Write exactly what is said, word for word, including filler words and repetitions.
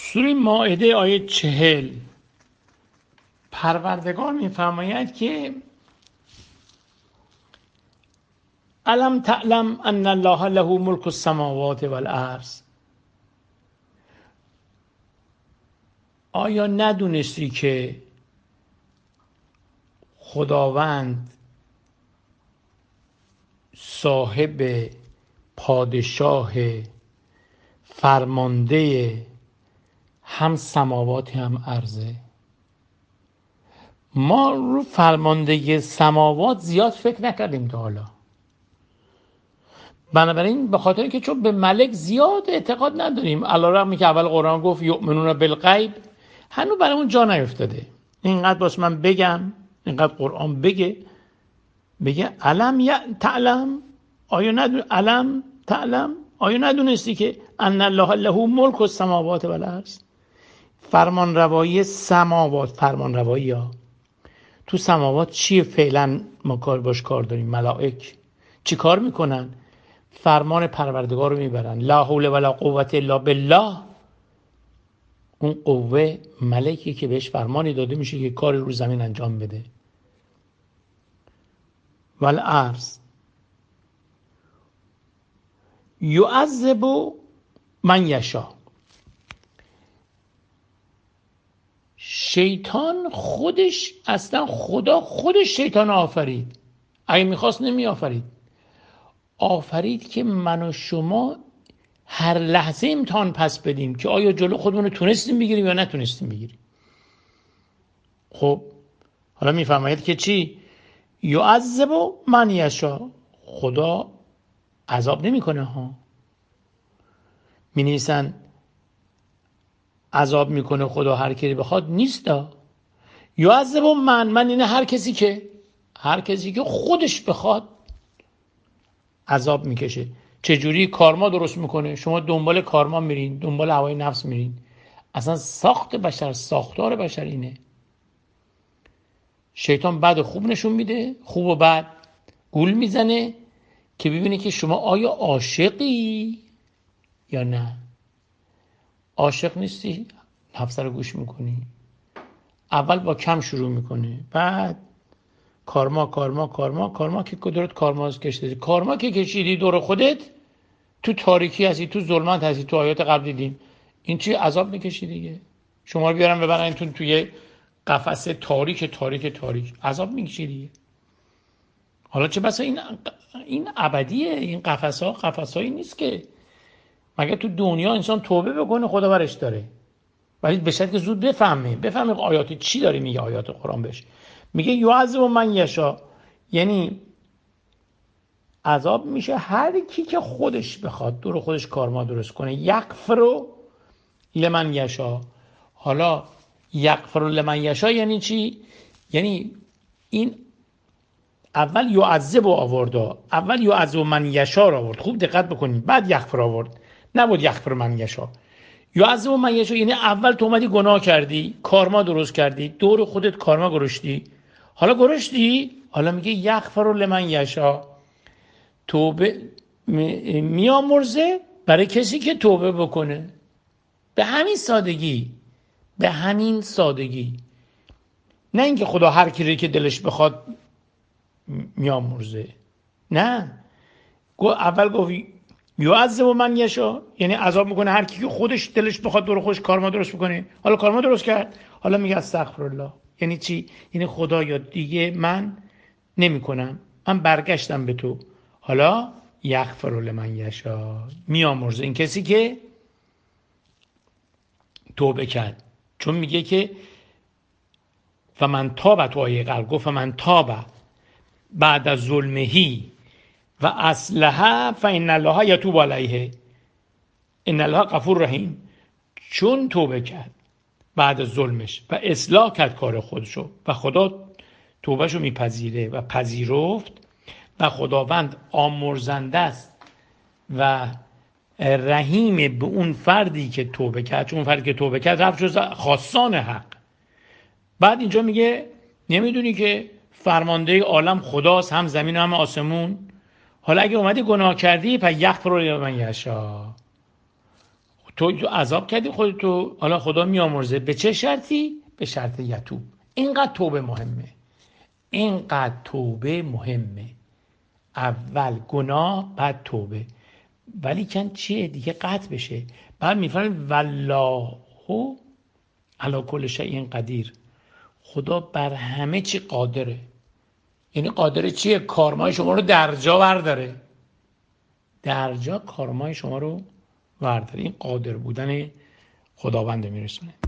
سوره مائده آیه چهل، پروردگار می‌فرماید که الم تعلم ان الله له ملک السماوات والارض. آیا ندونستی که خداوند صاحب، پادشاه، فرمانده هم سماوات هم ارضه؟ ما رو فرماندهی سماوات زیاد فکر نکردیم تا حالا، بنابراین به خاطر که چون به ملک زیاد اعتقاد نداریم، علیرغم که اول قرآن گفت یؤمنون بالغیب، هنوز برای اون جا نیفتاده. اینقدر باش من بگم، اینقدر قرآن بگه بگه علم تعلم، آیا ندون علم تعلم آیا ندونستی که ان الله له ملک السماوات والارض؟ فرمان روایی سماوات، فرمان روایی ها تو سماوات چیه؟ فعلا ما کار باش کار داریم. ملائک چی کار میکنن؟ فرمان پروردگار رو میبرن. لا حول ولا قوت الا بالله. اون قوه ملکی که بهش فرمانی داده میشه که کاری رو زمین انجام بده. والارض یعذب من یشاء. شیطان خودش، اصلا خدا خودش شیطان آفرید. اگه میخواست نمی آفرید. آفرید که من و شما هر لحظه امتحان پس بدیم که آیا جلو خودمون رو تونستیم بگیریم یا نتونستیم بگیریم. خب حالا میفرماید که چی؟ یعذب من یشاء. خدا عذاب نمیکنه ها. می نویسن عذاب میکنه خدا هر کی بخواد، نیست. یعذب من، من اینه هر کسی که هر کسی که خودش بخواد عذاب میکشه. چجوری؟ کارما درست میکنه. شما دنبال کارما میرین، دنبال هوای نفس میرین. اصلا ساخت بشر، ساختار بشر اینه. شیطان بد و خوب نشون میده، خوب و بد گول میزنه که ببینه که شما آیا عاشقی یا نه. عاشق نیستی، نفس رو گوش میکنی. اول با کم شروع میکنه، بعد کارما کارما کارما کارما که دورت کارما کشیدی. کارما که کشیدی دور خودت، تو تاریکی هستی، تو ظلمت هستی. تو آیات قبل دیدیم این چی؟ عذاب میکشی دیگه. شما رو بیارن ببرن تو توی قفسه تاریک تاریک تاریک، عذاب میکشی دیگه. حالا چه بسا این این ابدیه. این قفس‌ها قفس‌هایی نیست که مگه تو دنیا انسان توبه بکنه خدا برش داره، ولی به شرطی که زود بفهمه بفهمه آیات چی داره میگه. آیات قرآن بهش میگه یعذب من یشاء، یعنی عذاب میشه هر کی که خودش بخواد دور خودش کارما درست کنه. یغفر لمن یشاء. حالا یغفر لمن یشاء یعنی چی؟ یعنی این اول یعذب آورد، اول یعذب من یشاء آورد. خوب دقت بکنید، بعد یغفر آورد، نبود یغفر من یشاء. یعذب من یشاء یعنی اول تو اومدی گناه کردی، کارما درست کردی، دور خودت کارما گرشتی، حالا گرشتی، حالا میگه یغفر لمن یشاء، توبه میامرزه برای کسی که توبه بکنه. به همین سادگی، به همین سادگی. نه اینکه خدا هر کی که دلش بخواد میامرزه، نه. اول گفت یعذب من یشاء، یعنی عذاب میکنه هر کی که خودش دلش بخواد دور خودش کارما درست بکنه. حالا کارما درست کرد، حالا میگه استغفرالله. یعنی چی؟ یعنی خدایا دیگه من نمیکنم، من برگشتم به تو. حالا یغفر لمن یشاء، میامرزه این کسی که توبه کرد. چون میگه که فمن تاب، تو آیه قبل گفت فمن تاب بعد از ظلمهی و اصلح فان الله یتوب علیه ان الله غفور رحیم. چون توبه کرد بعد از ظلمش و اصلاح کرد کار خودشو و خدا توبهشو میپذیره و پذیرفت و خداوند آمرزنده است و رحیم به اون فردی که توبه کرد. چون اون فردی که توبه کرد رفت جز خاصان حق. بعد اینجا میگه نمیدونی که فرمانده عالم خداست، هم زمین و هم آسمون؟ حالا اگه اومدی گناه کردی پس یغفر لمن یشاء، تو عذاب کردی خودتو، حالا خدا میامرزه. به چه شرطی؟ به شرط یتوب. اینقدر توبه مهمه، اینقدر توبه مهمه. اول گناه بعد توبه. ولی کن چیه دیگه؟ قطع بشه. بعد میفرمایید والله علی کل شیء قدیر، خدا بر همه چی قادره. یعنی قادره چیه؟ کارمای شما رو در جا برداره، در جا کارمای شما رو برداره. این قادر بودن خداوند میرسونه.